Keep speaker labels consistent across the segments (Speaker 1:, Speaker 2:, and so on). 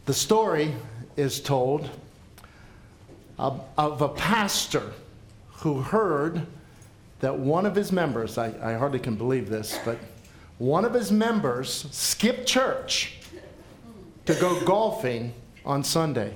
Speaker 1: The story is told of a pastor who heard that one of his members, I hardly can believe this, but one of his members skipped church to go golfing on Sunday.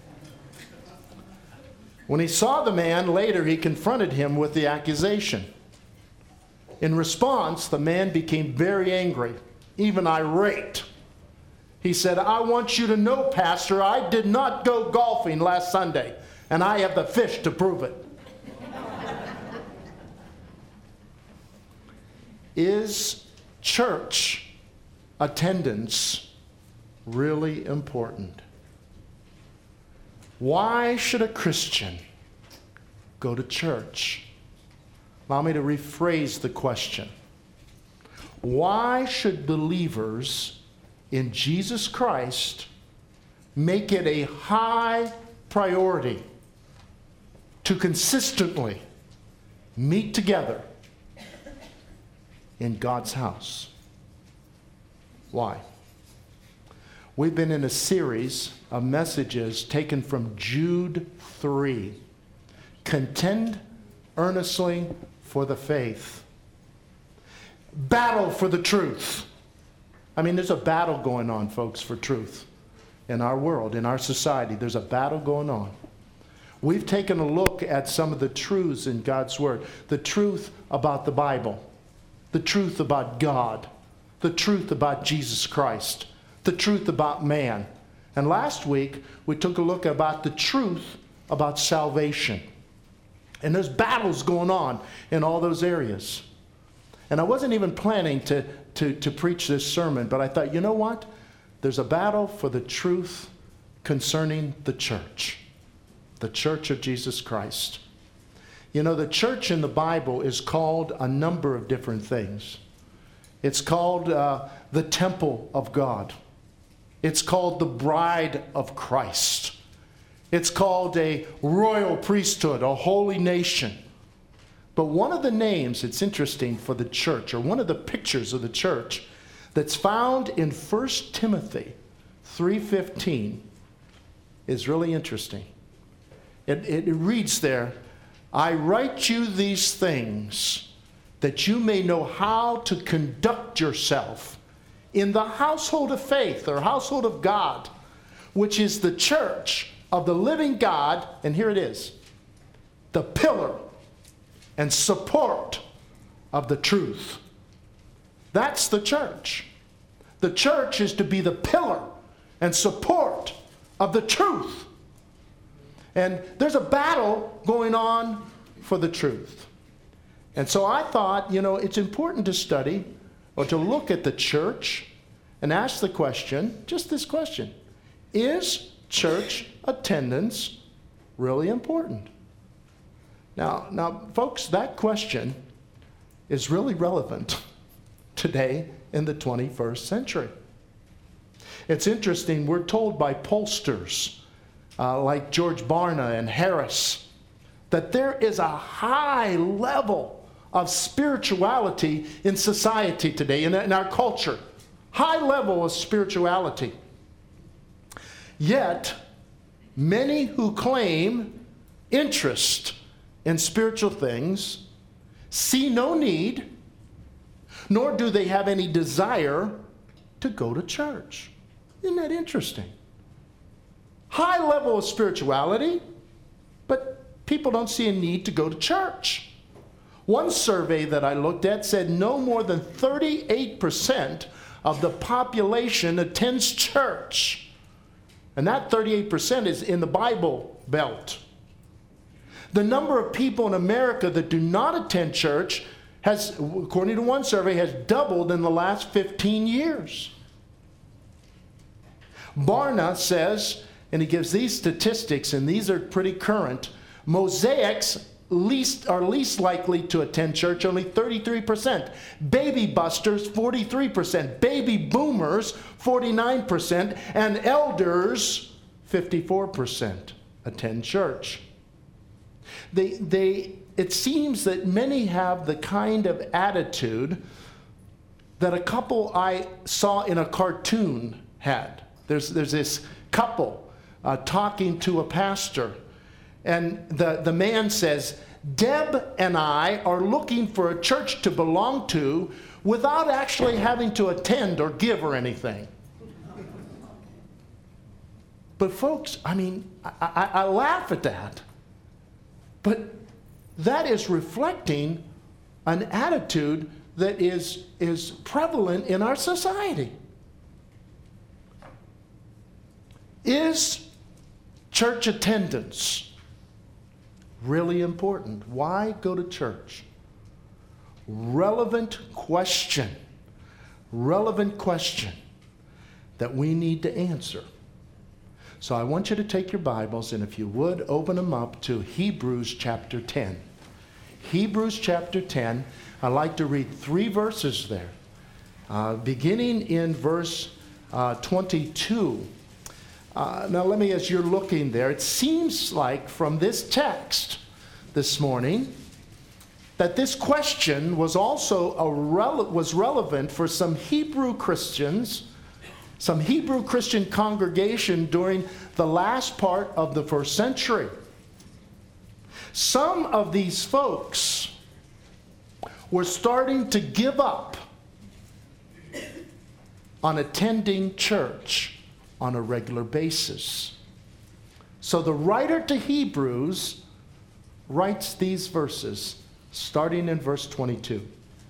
Speaker 1: When he saw the man later, he confronted him with the accusation. In response, the man became very angry, even irate. He said, "I want you to know, Pastor, I did not go golfing last Sunday, and I have the fish to prove it." Is church attendance really important? Why should a Christian go to church? Allow me to rephrase the question. Why should believers in Jesus Christ make it a high priority to consistently meet together in God's house? Why? We've been in a series of messages taken from Jude 3. Contend earnestly for the faith. Battle for the truth. I mean, there's a battle going on, folks, for truth. In our world, in our society, there's a battle going on. We've taken a look at some of the truths in God's Word. The truth about the Bible. The truth about God. The truth about Jesus Christ. The truth about man. And last week, we took a look about the truth about salvation. And there's battles going on in all those areas. And I wasn't even planning to preach this sermon, but I thought, you know what? There's a battle for the truth concerning the church of Jesus Christ. You know, the church in the Bible is called a number of different things. It's called the temple of God. It's called the bride of Christ. It's called a royal priesthood, a holy nation. But one of the names, it's interesting for the church, or one of the pictures of the church that's found in 1 Timothy 3:15 is really interesting. It reads there, "I write you these things that you may know how to conduct yourself in the household of faith," or household of God, which is the church of the living God, and here it is, the pillar and support of the truth. That's the church. The church is to be the pillar and support of the truth. And there's a battle going on for the truth. And so I thought, you know, it's important to study or to look at the church and ask the question, just this question: is church attendance really important? Now, folks, that question is really relevant today in the 21st century. It's interesting, we're told by pollsters like George Barna and Harris that there is a high level of spirituality in society today, in our culture. High level of spirituality. Yet, many who claim interest in spiritual things see no need, nor do they have any desire to go to church. Isn't that interesting? High level of spirituality, but people don't see a need to go to church. One survey that I looked at said no more than 38% of the population attends church. And that 38% is in the Bible Belt. The number of people in America that do not attend church has, according to one survey, has doubled in the last 15 years. Barna says, and he gives these statistics, and these are pretty current, Mosaics are least likely to attend church, only 33%. Baby busters, 43%. Baby boomers, 49%. And elders, 54% attend church. It seems that many have the kind of attitude that a couple I saw in a cartoon had. There's this couple talking to a pastor, and the man says, Deb and I are looking for a church to belong to without actually having to attend or give or anything. But folks, I mean, I laugh at that. But that is reflecting an attitude that is prevalent in our society. Is church attendance really important? Why go to church? Relevant question that we need to answer. So I want you to take your Bibles, and if you would, open them up to Hebrews chapter 10. Hebrews chapter 10, I'd like to read 3 verses there. Beginning in verse 22. Now let me, as you're looking there, it seems like from this text this morning that this question was also was relevant for some Hebrew Christians, some Hebrew Christian congregation during the last part of the first century. Some of these folks were starting to give up on attending church on a regular basis. So the writer to Hebrews writes these verses, starting in verse 22.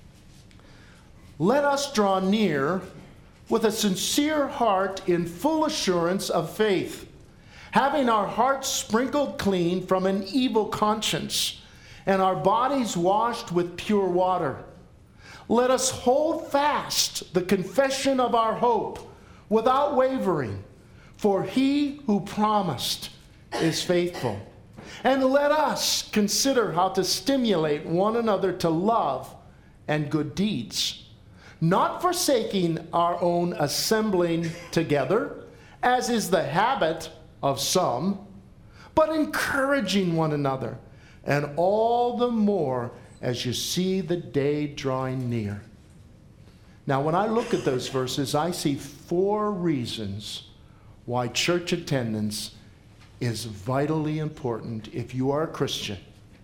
Speaker 1: Let us draw near with a sincere heart in full assurance of faith, having our hearts sprinkled clean from an evil conscience and our bodies washed with pure water. Let us hold fast the confession of our hope without wavering, for he who promised is faithful. And let us consider how to stimulate one another to love and good deeds, not forsaking our own assembling together, as is the habit of some, but encouraging one another, and all the more as you see the day drawing near. Now, when I look at those verses, I see 4 reasons why church attendance is vitally important if you are a Christian.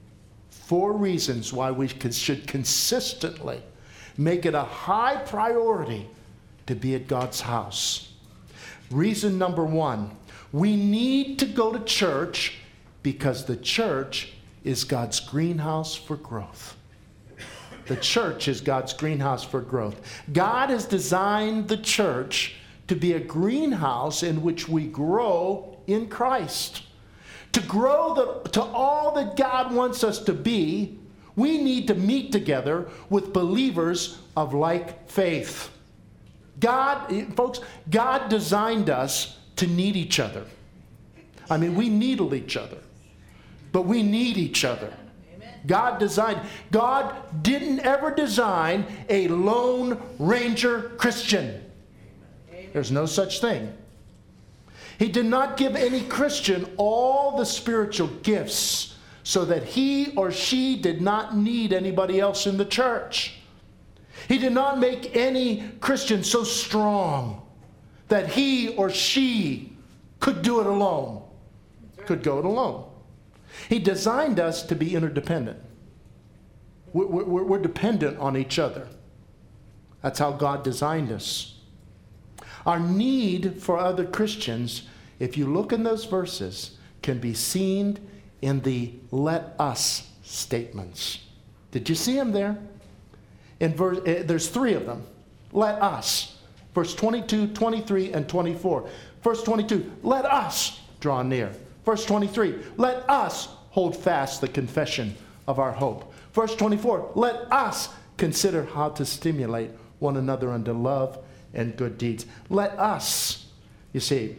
Speaker 1: 4 reasons why we should consistently make it a high priority to be at God's house. Reason number 1, we need to go to church because the church is God's greenhouse for growth. The church is God's greenhouse for growth. God has designed the church to be a greenhouse in which we grow in Christ. To grow to all that God wants us to be, we need to meet together with believers of like faith. Folks, God designed us to need each other. I mean, we needle each other, but we need each other. God didn't ever design a Lone Ranger Christian. There's no such thing. He did not give any Christian all the spiritual gifts so that he or she did not need anybody else in the church. He did not make any Christian so strong that he or she could do it alone, could go it alone. He designed us to be interdependent. We're dependent on each other. That's how God designed us. Our need for other Christians, if you look in those verses, can be seen in the let us statements. Did you see them there? There's 3 of them. Let us. Verse 22, 23, and 24. Verse 22, let us draw near. Verse 23, let us hold fast the confession of our hope. Verse 24, let us consider how to stimulate one another unto love and good deeds. Let us, you see,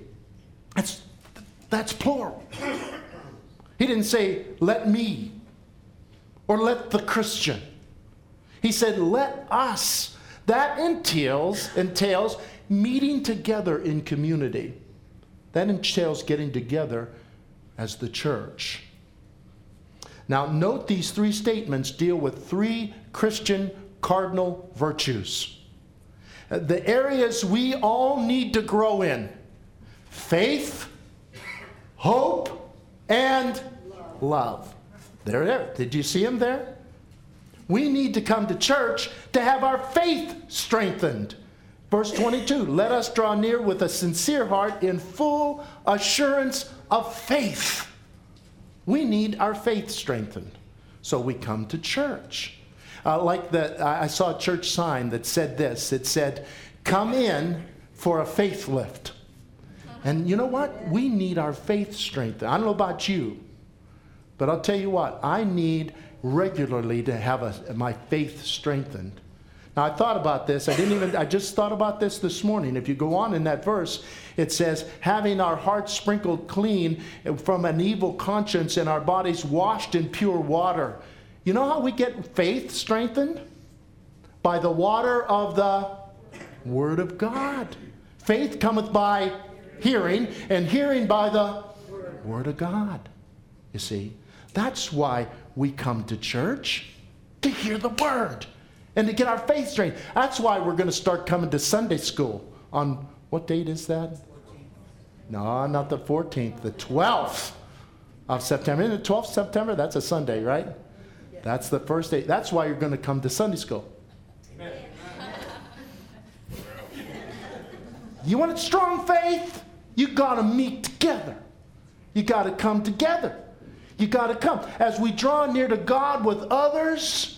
Speaker 1: that's plural. He didn't say, let me, or let the Christian. He said, let us. That entails meeting together in community. That entails getting together as the church. Now, note these 3 statements deal with 3 Christian cardinal virtues. The areas we all need to grow in. faith, hope, and love. There. Did you see them there? We need to come to church to have our faith strengthened. Verse 22, let us draw near with a sincere heart in full assurance of faith. We need our faith strengthened. So we come to church. I saw a church sign that said this. It said, come in for a faith lift. And you know what? We need our faith strengthened. I don't know about you, but I'll tell you what. I need regularly to have my faith strengthened. Now, I thought about this. I just thought about this morning. If you go on in that verse, it says, having our hearts sprinkled clean from an evil conscience and our bodies washed in pure water. You know how we get faith strengthened? By the water of the Word of God. Faith cometh by hearing, and hearing by the Word of God. You see, that's why we come to church, to hear the Word and to get our faith strength. That's why we're going to start coming to Sunday school on, what date is that? 14th. No, not the 14th, the 12th of September. Isn't it 12th September? That's a Sunday, right? Yes. That's the first day. That's why you're going to come to Sunday school. Amen. You want strong faith? You got to meet together. You got to come together. You got to come. As we draw near to God with others,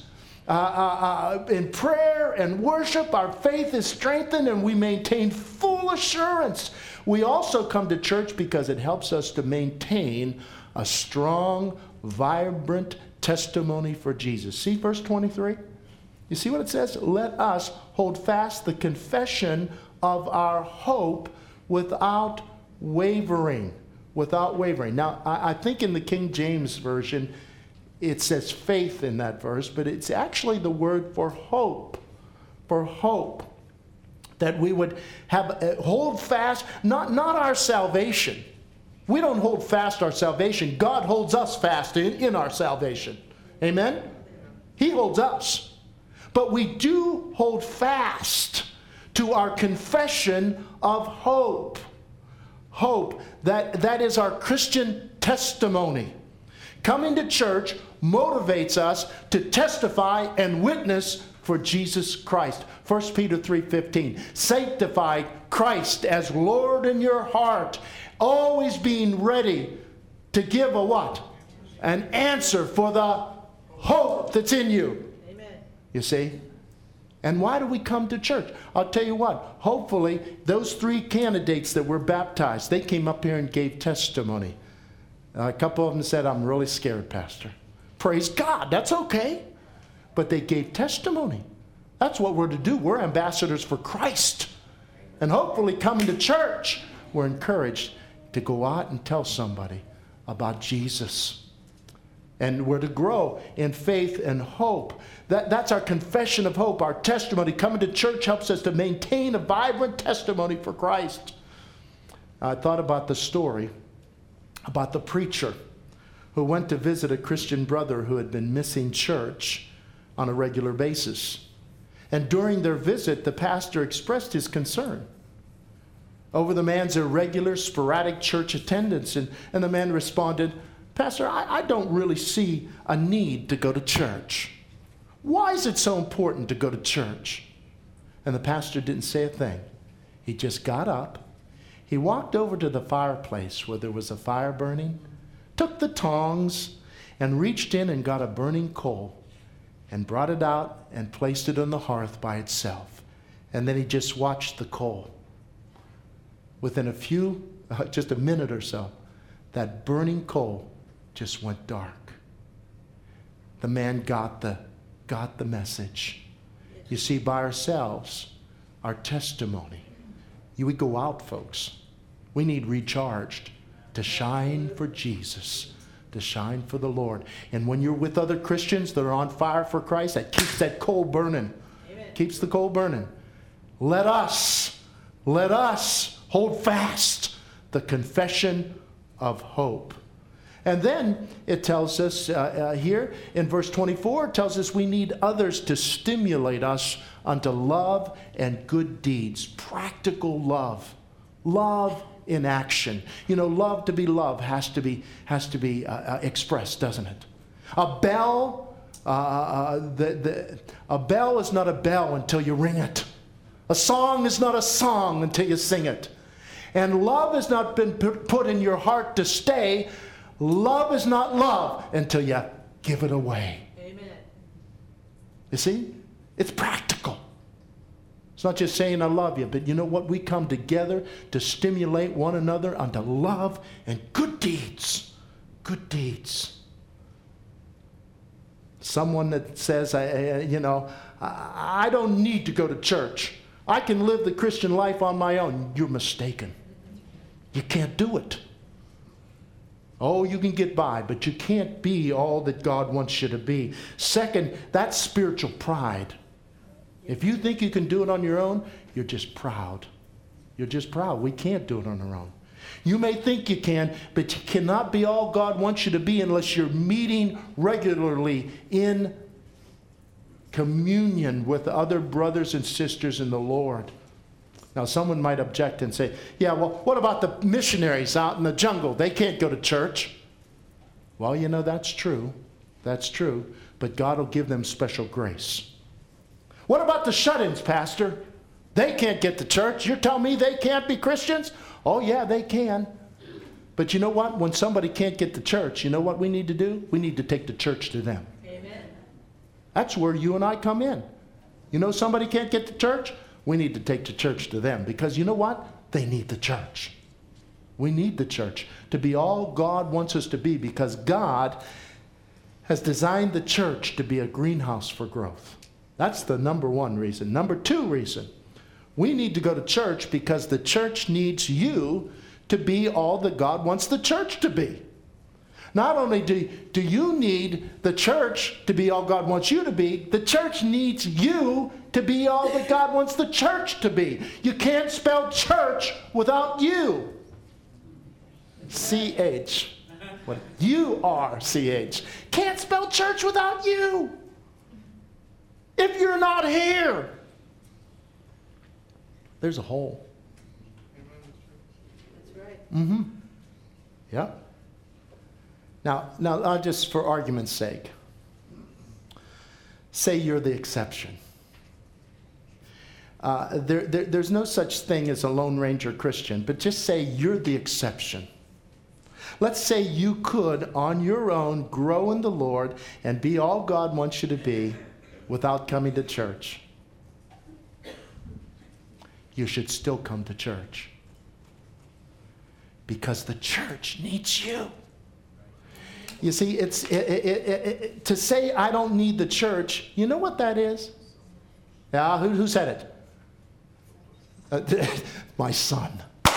Speaker 1: in prayer and worship, our faith is strengthened and we maintain full assurance. We also come to church because it helps us to maintain a strong, vibrant testimony for Jesus. See verse 23? You see what it says? Let us hold fast the confession of our hope without wavering. Without wavering. Now, I think in the King James Version, it says faith in that verse, but it's actually the word for hope. For hope. That we would hold fast, not our salvation. We don't hold fast our salvation. God holds us fast in our salvation. Amen? He holds us. But we do hold fast to our confession of hope. Hope. That is our Christian testimony. Coming to church motivates us to testify and witness for Jesus Christ. 1 Peter 3:15. Sanctify Christ as Lord in your heart, always being ready to give a what? An answer for the hope that's in you. Amen. You see? And why do we come to church? I'll tell you what. Hopefully, those 3 candidates that were baptized, they came up here and gave testimony. A couple of them said, I'm really scared, Pastor. Praise God. That's okay. But they gave testimony. That's what we're to do. We're ambassadors for Christ. And hopefully coming to church, we're encouraged to go out and tell somebody about Jesus. And we're to grow in faith and hope. That's our confession of hope, our testimony. Coming to church helps us to maintain a vibrant testimony for Christ. I thought about the story about the preacher who went to visit a Christian brother who had been missing church on a regular basis. And during their visit, the pastor expressed his concern over the man's irregular, sporadic church attendance. And the man responded, Pastor, I don't really see a need to go to church. Why is it so important to go to church? And the pastor didn't say a thing. He just got up. He walked over to the fireplace where there was a fire burning, took the tongs, and reached in and got a burning coal and brought it out and placed it on the hearth by itself. And then he just watched the coal. Within just a minute or so, that burning coal just went dark. The man got the message. You see, by ourselves, our testimony, we go out, folks. We need recharged to shine for Jesus, to shine for the Lord. And when you're with other Christians that are on fire for Christ, that keeps that coal burning. Amen. Keeps the coal burning. Let us hold fast the confession of hope. And then it tells us here in verse 24, it tells us we need others to stimulate us unto love and good deeds. Practical love. Love in action. You know, love to be love has to be expressed, doesn't it? A bell is not a bell until you ring it. A song is not a song until you sing it. And love has not been put in your heart to stay. Love is not love until you give it away.
Speaker 2: Amen.
Speaker 1: You see? It's practical. It's not just saying I love you, but you know what? We come together to stimulate one another unto love and good deeds. Good deeds. Someone that says, I don't need to go to church. I can live the Christian life on my own. You're mistaken. You can't do it. Oh, you can get by, but you can't be all that God wants you to be. Second, that's spiritual pride. If you think you can do it on your own, you're just proud. You're just proud. We can't do it on our own. You may think you can, but you cannot be all God wants you to be unless you're meeting regularly in communion with other brothers and sisters in the Lord. Now, someone might object and say, yeah, well, what about the missionaries out in the jungle? They can't go to church. Well, you know, that's true. That's true. But God will give them special grace. What about the shut-ins, Pastor? They can't get to church. You're telling me they can't be Christians? Oh, yeah, they can. But you know what? When somebody can't get to church, you know what we need to do? We need to take the church to them.
Speaker 2: Amen.
Speaker 1: That's where you and I come in. You know somebody can't get to church? We need to take the church to them because you know what? They need the church. We need the church to be all God wants us to be because God has designed the church to be a greenhouse for growth. That's the number one reason. Number two reason, we need to go to church because the church needs you to be all that God wants the church to be. Not only do you need the church to be all God wants you to be, the church needs you to be all that God wants the church to be. You can't spell church without you. C-H. What? U-R-C-H. Can't spell church without you. If you're not here, there's a hole.
Speaker 2: That's right.
Speaker 1: Mm-hmm. Yep. Now, just for argument's sake, say you're the exception. There's no such thing as a Lone Ranger Christian, but just say you're the exception. Let's say you could, on your own, grow in the Lord and be all God wants you to be without coming to church. You should still come to church because the church needs you. You see, it's to say I don't need the church, you know what that is? Yeah, who said it? My son.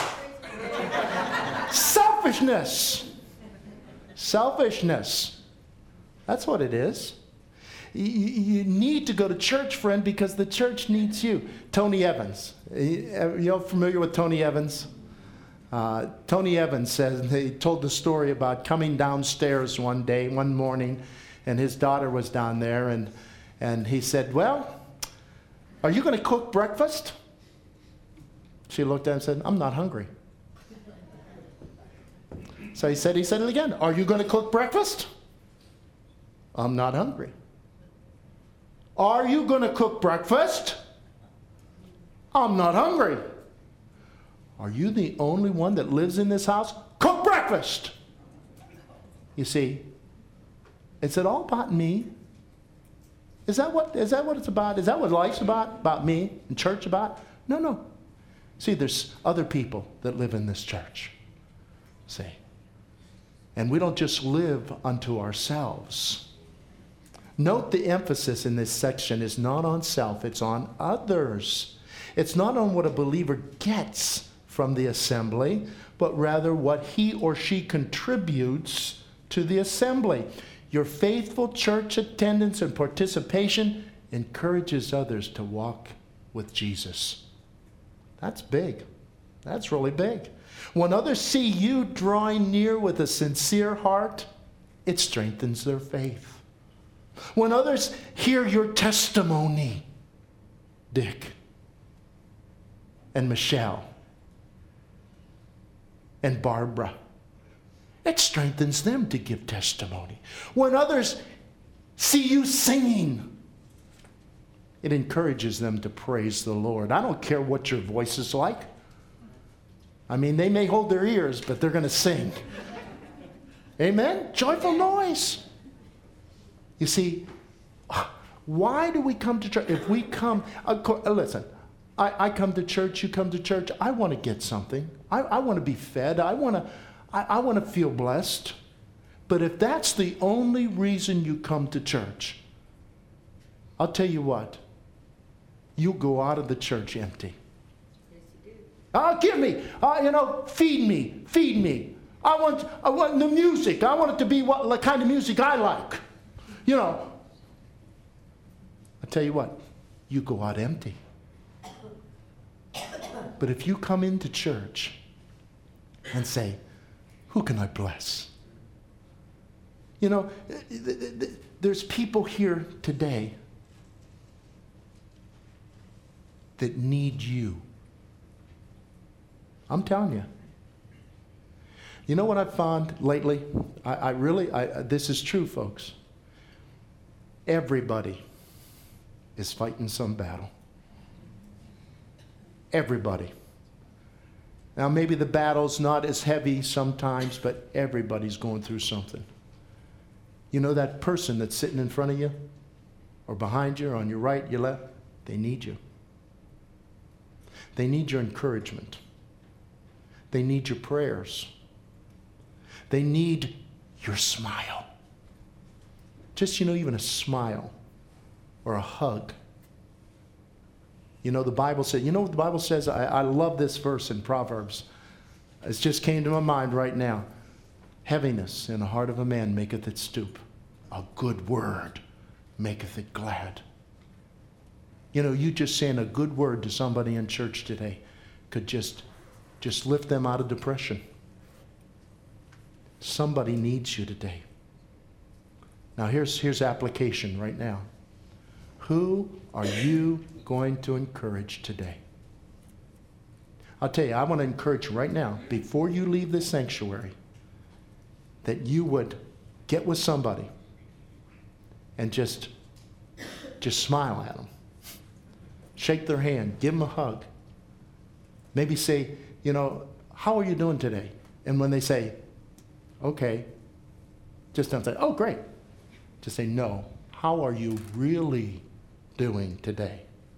Speaker 1: Selfishness. Selfishness. That's what it is. You need to go to church, friend, because the church needs you. Tony Evans. You all familiar with Tony Evans? Tony Evans says, he told the story about coming downstairs one morning, and his daughter was down there, and he said, well, are you going to cook breakfast? She looked at him and said, I'm not hungry. So he said it again, are you going to cook breakfast? I'm not hungry. Are you going to cook breakfast? I'm not hungry. Are you the only one that lives in this house? Cook breakfast. You see, is it all about me? Is that what it's about? Is that what life's about? About me and church about? No. See, there's other people that live in this church. See. And we don't just live unto ourselves. Note the emphasis in this section is not on self, it's on others. It's not on what a believer gets from the assembly, but rather what he or she contributes to the assembly. Your faithful church attendance and participation encourages others to walk with Jesus. That's big. That's really big. When others see you drawing near with a sincere heart, it strengthens their faith. When others hear your testimony, Dick and Michelle, and Barbara. It strengthens them to give testimony. When others see you singing, it encourages them to praise the Lord. I don't care what your voice is like. I mean, they may hold their ears, but they're going to sing. Amen? Joyful noise. You see, why do we come to church? If we come, listen, I come to church, you come to church, I want to get something. I want to be fed. I want to feel blessed. But if that's the only reason you come to church, I'll tell you what, you'll go out of the church empty.
Speaker 2: Yes, you do.
Speaker 1: Give me, feed me. I want the music. I want it to be the kind of music I like. You know, I tell you what, you go out empty. But if you come into church and say, who can I bless? You know, there's people here today that need you. I'm telling you. You know what I've found lately? This is true, folks. Everybody is fighting some battle. Everybody. Now, maybe the battle's not as heavy sometimes, but everybody's going through something. You know that person that's sitting in front of you, or behind you, or on your right, your left? They need you. They need your encouragement. They need your prayers. They need your smile. Just, even a smile or a hug. The Bible says, what the Bible says? I love this verse in Proverbs. It just came to my mind right now. Heaviness in the heart of a man maketh it stoop. A good word maketh it glad. You just saying a good word to somebody in church today could just lift them out of depression. Somebody needs you today. Now here's application right now. Who are you going to encourage today? I'll tell you, I want to encourage you right now, before you leave this sanctuary, that you would get with somebody and just smile at them. Shake their hand. Give them a hug. Maybe say, how are you doing today? And when they say, okay, just don't say, oh, great. Just say, no. How are you really doing today?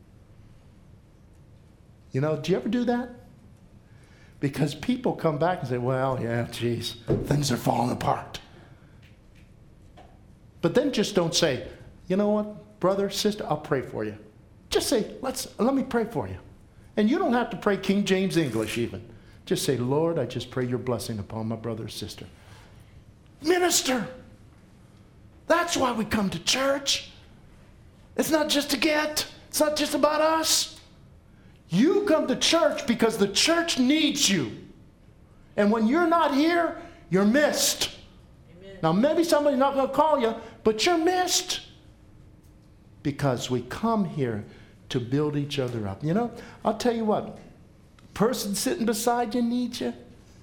Speaker 1: Do you ever do that? Because people come back and say, well, yeah, geez, things are falling apart. But then just don't say, you know what, brother, sister, I'll pray for you. Just say, let me pray for you. And you don't have to pray King James English even. Just say, Lord, I just pray your blessing upon my brother or sister. Minister. That's why we come to church. It's not just to get. It's not just about us. You come to church because the church needs you. And when you're not here, you're missed. Amen. Now, maybe somebody's not going to call you, but you're missed. Because we come here to build each other up. I'll tell you what. A person sitting beside you needs you.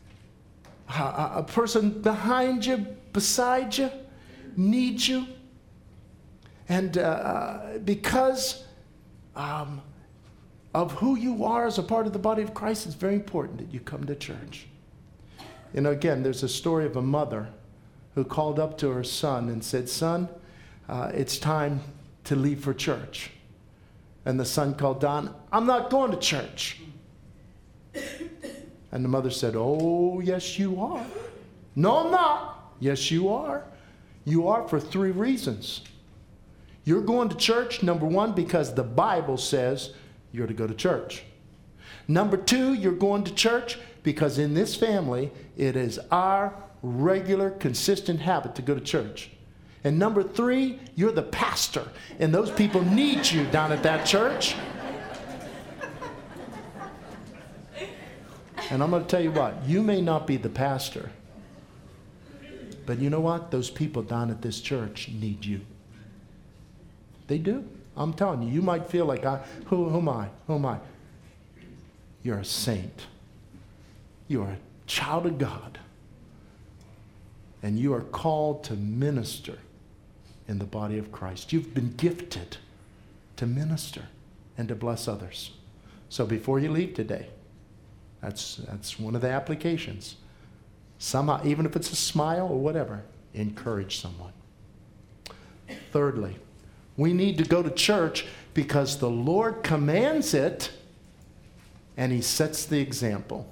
Speaker 1: A person behind you, beside you, needs you. And because of who you are as a part of the body of Christ, it's very important that you come to church. Again, there's a story of a mother who called up to her son and said, son, it's time to leave for church. And the son called down, I'm not going to church. And the mother said, oh, yes, you are. No, I'm not. Yes, you are. You are for 3 reasons. You're going to church, number 1, because the Bible says you're to go to church. Number 2, you're going to church because in this family, it is our regular, consistent habit to go to church. And number 3, you're the pastor, and those people need you down at that church. And I'm going to tell you what, you may not be the pastor, but you know what? Those people down at this church need you. They do. I'm telling you, you might feel like, who am I? Who am I? You're a saint. You're a child of God, and you are called to minister in the body of Christ. You've been gifted to minister and to bless others. So before you leave today, that's one of the applications. Somehow, even if it's a smile or whatever, encourage someone. Thirdly, we need to go to church because the Lord commands it and he sets the example.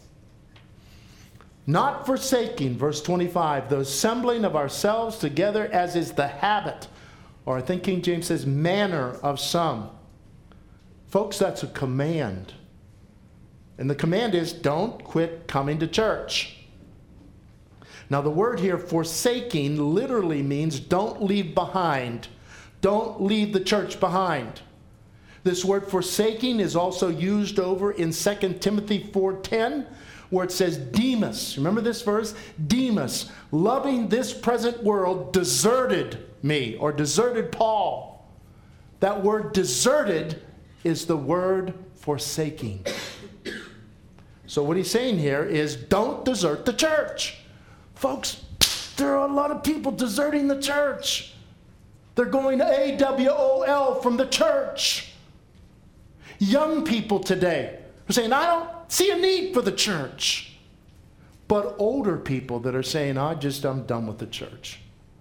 Speaker 1: Not forsaking, verse 25, the assembling of ourselves together as is the habit, or I think King James says manner of some. Folks, that's a command. And the command is don't quit coming to church. Now the word here, forsaking, literally means don't leave behind. Don't leave the church behind. This word forsaking is also used over in 2 Timothy 4:10, where it says Demas. Remember this verse? Demas, loving this present world, deserted me, or deserted Paul. That word deserted is the word forsaking. So what he's saying here is don't desert the church. Folks, there are a lot of people deserting the church. They're going to AWOL from the church. Young people today are saying, I don't see a need for the church. But older people that are saying, I'm done with the church.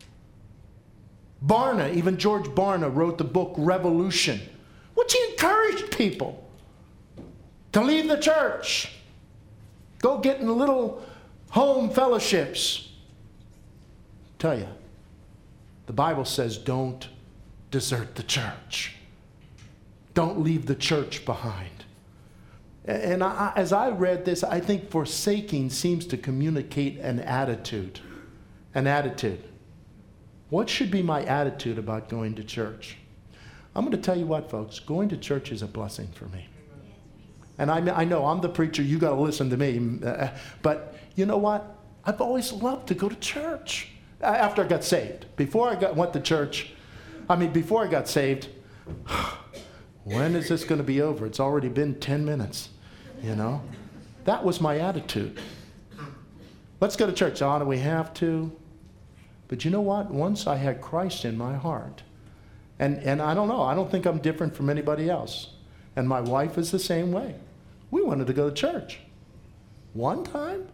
Speaker 1: Barna, even George Barna wrote the book Revolution, which he encouraged people to leave the church. Go get in little home fellowships. Tell you, the Bible says don't desert the church. Don't leave the church behind. And as I read this, I think forsaking seems to communicate an attitude. An attitude. What should be my attitude about going to church? I'm going to tell you what, folks. Going to church is a blessing for me. And I know I'm the preacher. You got to listen to me. But you know what? I've always loved to go to church. After I got saved. Before I got saved, when is this going to be over? It's already been 10 minutes, you know. That was my attitude. Let's go to church. Oh, do we have to? But you know what? Once I had Christ in my heart, and I don't know, I don't think I'm different from anybody else. And my wife is the same way. We wanted to go to church. One time?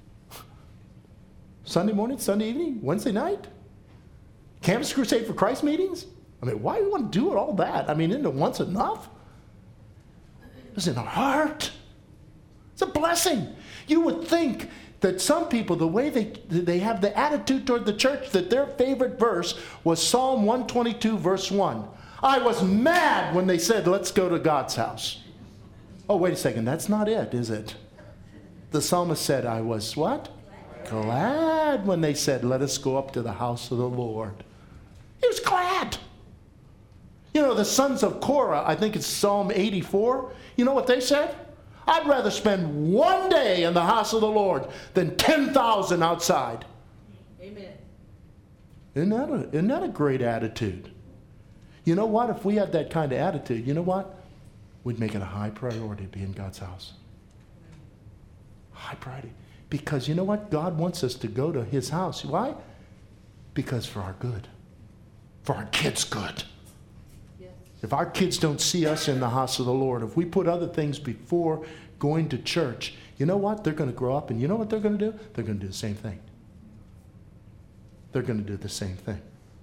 Speaker 1: Sunday morning, Sunday evening, Wednesday night? Campus Crusade for Christ meetings? I mean, why do you want to do it all that? I mean, isn't it once enough? It's in our heart. It's a blessing. You would think that some people, the way they have the attitude toward the church, that their favorite verse was Psalm 122, verse 1. I was mad when they said, let's go to God's house. Oh, wait a second. That's not it, is it? The psalmist said, I was what? Glad when they said, let us go up to the house of the Lord. He was glad. You know, the sons of Korah, I think it's Psalm 84. You know what they said? I'd rather spend one day in the house of the Lord than 10,000 outside.
Speaker 2: Amen.
Speaker 1: Isn't that a great attitude? You know what? If we had that kind of attitude, you know what? We'd make it a high priority to be in God's house. High priority. Because you know what? God wants us to go to his house. Why? Because for our good. For our kids' good.
Speaker 2: Yes.
Speaker 1: If our kids don't see us in the house of the Lord, if we put other things before going to church, you know what? They're going to grow up, and you know what they're going to do? They're going to do the same thing. They're going to do the same thing.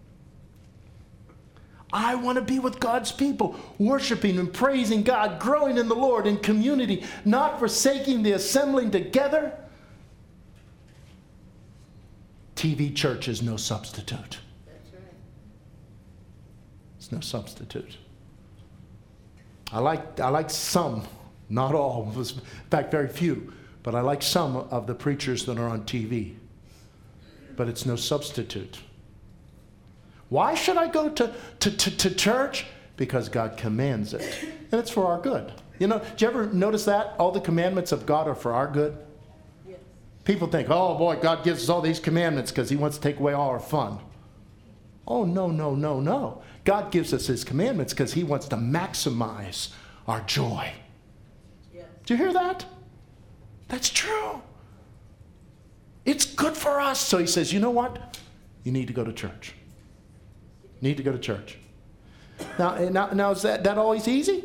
Speaker 1: I want to be with God's people, worshiping and praising God, growing in the Lord in community, not forsaking the assembling together. TV church is no substitute.
Speaker 2: That's right.
Speaker 1: It's no substitute. I like some, not all, in fact, very few, but I like some of the preachers that are on TV. But it's no substitute. Why should I go to church? Because God commands it. And it's for our good. You know, do you ever notice that? All the commandments of God are for our good.
Speaker 2: Yes.
Speaker 1: People think, oh boy, God gives us all these commandments because he wants to take away all our fun. Oh, no, no, no, no. God gives us his commandments because he wants to maximize our joy.
Speaker 2: Yes.
Speaker 1: Do you hear that? That's true. It's good for us. So he says, you know what? You need to go to church. You need to go to church. Now is that always easy?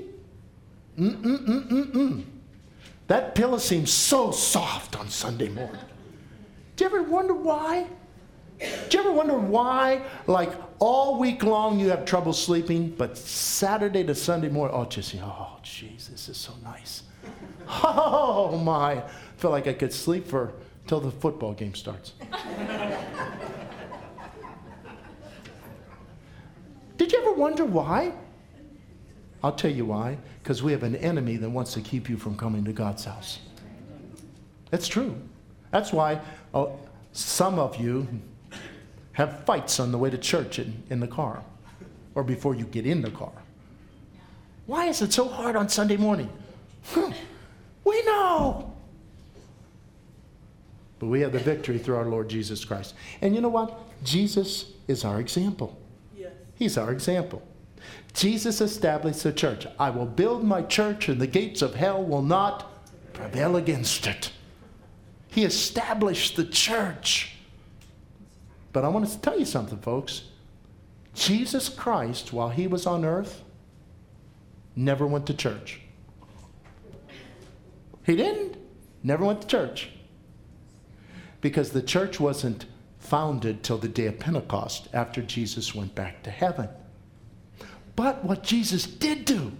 Speaker 1: That pillow seems so soft on Sunday morning. Do you ever wonder why? Do you ever wonder why, like, all week long you have trouble sleeping, but Saturday to Sunday morning, oh, geez, this is so nice. Oh, my. I feel like I could sleep till the football game starts. Did you ever wonder why? I'll tell you why. Because we have an enemy that wants to keep you from coming to God's house. That's true. That's why some of you have fights on the way to church in the car or before you get in the car. Why is it so hard on Sunday morning? We know. But we have the victory through our Lord Jesus Christ. And you know what? Jesus is our example.
Speaker 2: Yes.
Speaker 1: He's our example. Jesus established the church. I will build my church and the gates of hell will not prevail against it. He established the church. But I want to tell you something, folks. Jesus Christ, while he was on earth, never went to church. He didn't. Never went to church. Because the church wasn't founded till the day of Pentecost, after Jesus went back to heaven. But what Jesus did do,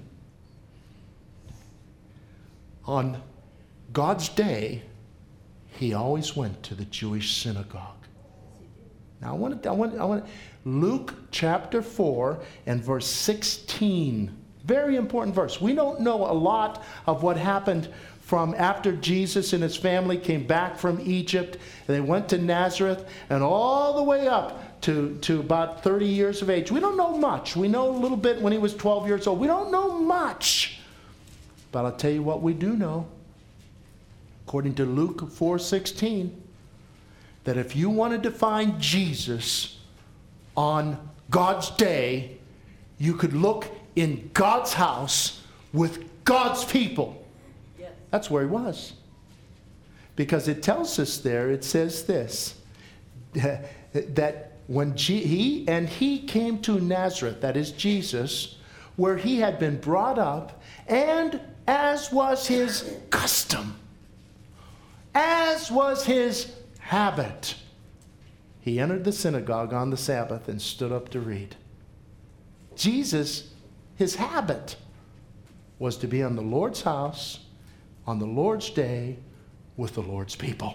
Speaker 1: on God's day, he always went to the Jewish synagogue. Now I want Luke chapter 4 and verse 16. Very important verse. We don't know a lot of what happened from after Jesus and his family came back from Egypt. They went to Nazareth and all the way up to about 30 years of age. We don't know much. We know a little bit when he was 12 years old. We don't know much. But I'll tell you what we do know. According to Luke 4:16, that if you wanted to find Jesus on God's day, you could look in God's house with God's people.
Speaker 2: Yes.
Speaker 1: That's where he was. Because it tells us there, it says this, that when he came to Nazareth, that is Jesus, where he had been brought up, and as was his custom, as was his habit, he entered the synagogue on the Sabbath and stood up to read. Jesus, his habit was to be in the Lord's house on the Lord's day with the Lord's people.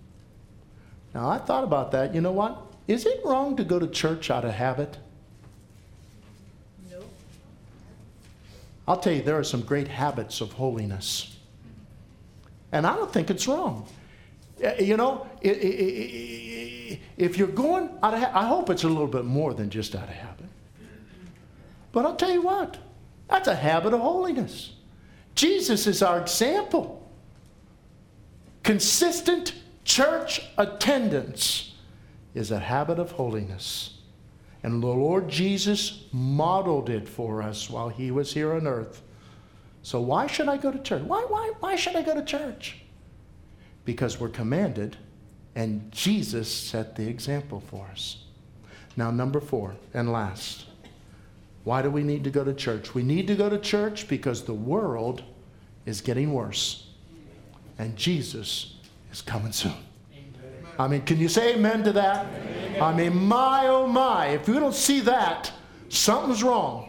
Speaker 1: Now, I thought about that. You know what? Is it wrong to go to church out of habit?
Speaker 2: No.
Speaker 1: I'll tell you, there are some great habits of holiness. And I don't think it's wrong. You know, if you're going out of habit, I hope it's a little bit more than just out of habit. But I'll tell you what, that's a habit of holiness. Jesus is our example. Consistent church attendance is a habit of holiness. And the Lord Jesus modeled it for us while he was here on earth. So why should I go to church? Why should I go to church? Because we're commanded, and Jesus set the example for us. Now, number 4 and last. Why do we need to go to church? We need to go to church because the world is getting worse. And Jesus is coming soon. I mean, can you say amen to that? Amen. I mean, my, oh my. If you don't see that, something's wrong.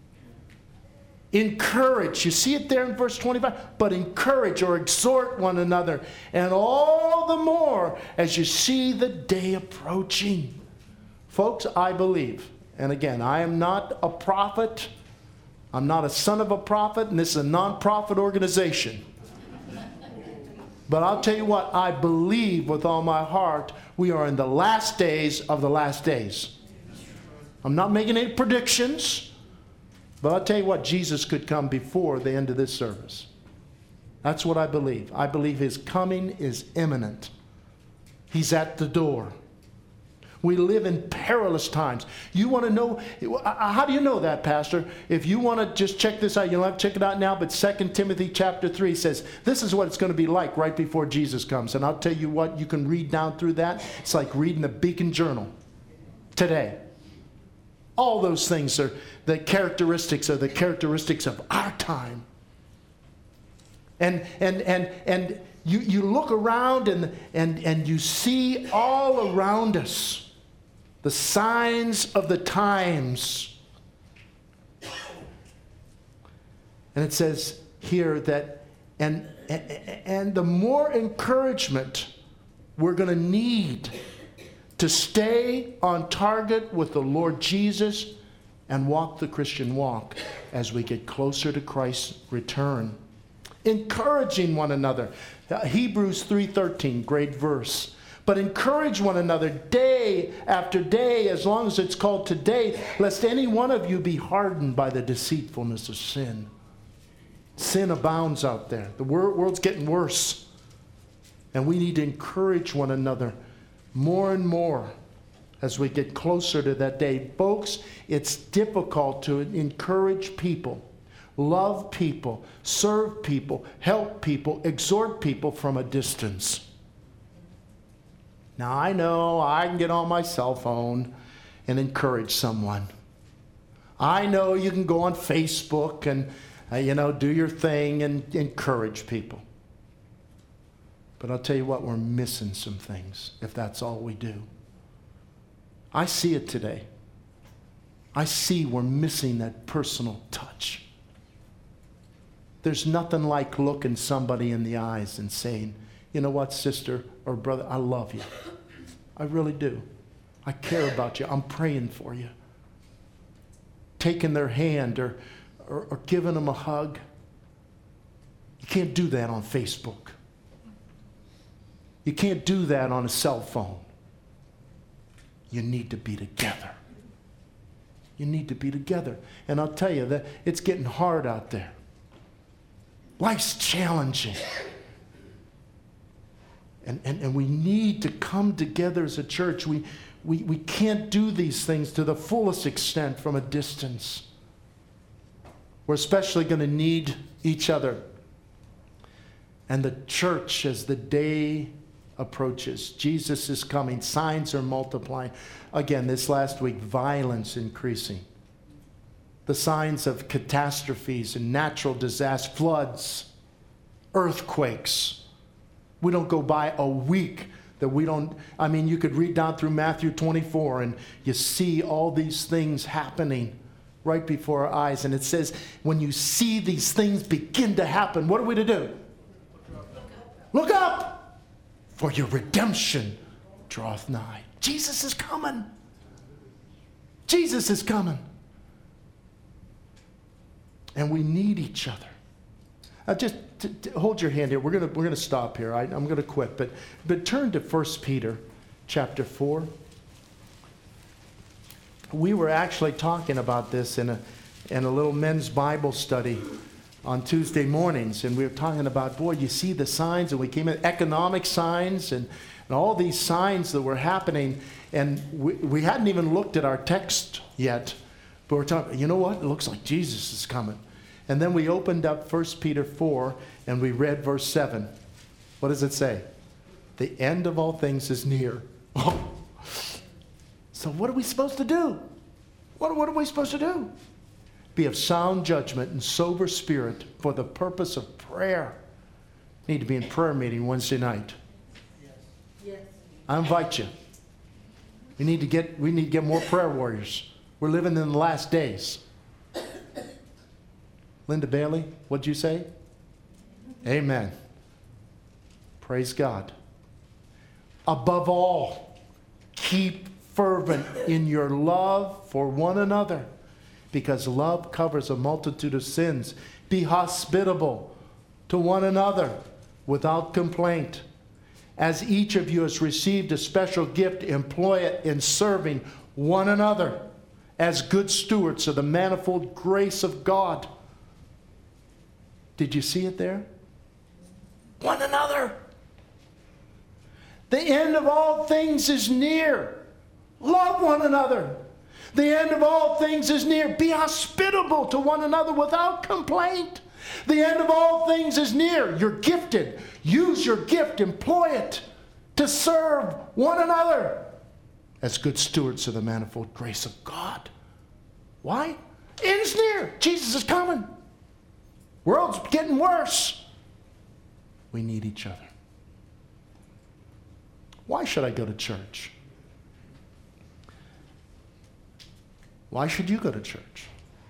Speaker 1: Encourage. You see it there in verse 25. But encourage or exhort one another. And all the more as you see the day approaching. Folks, I believe. And again, I am not a prophet. I'm not a son of a prophet. And this is a non-profit organization. But I'll tell you what, I believe with all my heart we are in the last days of the last days. I'm not making any predictions, but I'll tell you what, Jesus could come before the end of this service. That's what I believe. I believe his coming is imminent. He's at the door. We live in perilous times. You want to know, how do you know that, Pastor? If you want to just check this out, you don't have to check it out now, but 2 Timothy chapter 3 says, this is what it's going to be like right before Jesus comes. And I'll tell you what, you can read down through that. It's like reading the Beacon Journal today. All those things are the characteristics of our time. And you look around and you see all around us the signs of the times. And it says here that, and the more encouragement we're going to need to stay on target with the Lord Jesus and walk the Christian walk as we get closer to Christ's return. Encouraging one another. Hebrews 3:13, great verse. But encourage one another day after day, as long as it's called today, lest any one of you be hardened by the deceitfulness of sin. Sin abounds out there. The world's getting worse. And we need to encourage one another more and more as we get closer to that day. Folks, it's difficult to encourage people, love people, serve people, help people, exhort people from a distance. Now, I know I can get on my cell phone and encourage someone. I know you can go on Facebook and, do your thing and encourage people. But I'll tell you what, we're missing some things if that's all we do. I see it today. I see we're missing that personal touch. There's nothing like looking somebody in the eyes and saying, you know what, sister or brother, I love you. I really do. I care about you. I'm praying for you. Taking their hand or giving them a hug. You can't do that on Facebook. You can't do that on a cell phone. You need to be together. You need to be together. And I'll tell you that it's getting hard out there. Life's challenging. And we need to come together as a church. We can't do these things to the fullest extent from a distance. We're especially going to need each other. And the church, as the day approaches, Jesus is coming, signs are multiplying. Again, this last week, violence increasing. The signs of catastrophes and natural disasters, floods, earthquakes. We don't go by a week that we don't, you could read down through Matthew 24 and you see all these things happening right before our eyes. And it says, when you see these things begin to happen, what are we to do? Look up! For your redemption draweth nigh. Jesus is coming. Jesus is coming. And we need each other. Just hold your hand here. We're gonna stop here. I'm gonna quit. But turn to 1 Peter chapter 4. We were actually talking about this in a little men's Bible study on Tuesday mornings, and we were talking about, boy, you see the signs, and we came in economic signs and all these signs that were happening, and we hadn't even looked at our text yet, but we're talking, you know what? It looks like Jesus is coming. And then we opened up 1 Peter 4, and we read verse 7. What does it say? The end of all things is near. So what are we supposed to do? What are we supposed to do? Be of sound judgment and sober spirit for the purpose of prayer. Need to be in prayer meeting Wednesday night.
Speaker 2: Yes.
Speaker 1: I invite you. We need to get more prayer warriors. We're living in the last days. Linda Bailey, what'd you say? Amen. Praise God. Above all, keep fervent in your love for one another, because love covers a multitude of sins. Be hospitable to one another without complaint. As each of you has received a special gift, employ it in serving one another as good stewards of the manifold grace of God. Did you see it there? One another. The end of all things is near. Love one another. The end of all things is near. Be hospitable to one another without complaint. The end of all things is near. You're gifted. Use your gift. Employ it to serve one another as good stewards of the manifold grace of God. Why? End's near. Jesus is coming. World's getting worse. We need each other. Why should I go to church? Why should you go to church?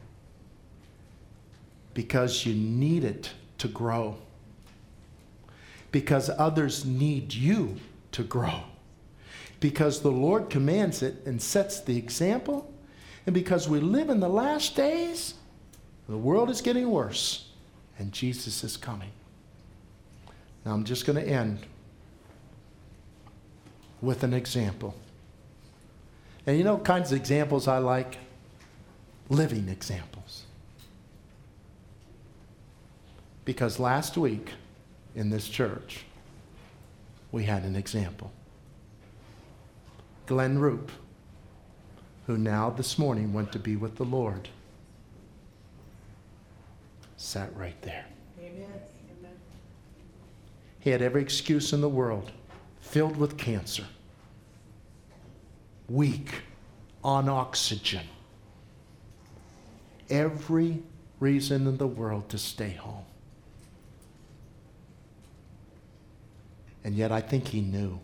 Speaker 1: Because you need it to grow. Because others need you to grow. Because the Lord commands it and sets the example. And because we live in the last days, the world is getting worse and Jesus is coming. Now I'm just going to end with an example. And you know kinds of examples I like? Living examples. Because last week in this church, we had an example. Glenn Roop, who now this morning went to be with the Lord, sat right there.
Speaker 2: Amen. Amen.
Speaker 1: He had every excuse in the world, filled with cancer, weak, on oxygen. Every reason in the world to stay home. And yet I think he knew.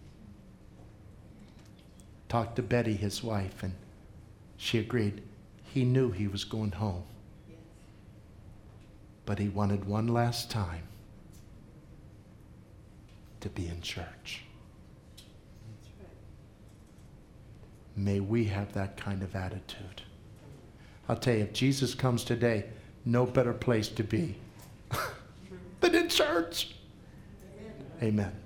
Speaker 1: Talked to Betty, his wife, and she agreed. He knew he was going home.
Speaker 2: Yes.
Speaker 1: But he wanted one last time to be in church.
Speaker 2: That's right.
Speaker 1: May we have that kind of attitude. I'll tell you, if Jesus comes today, no better place to be than in church. Amen.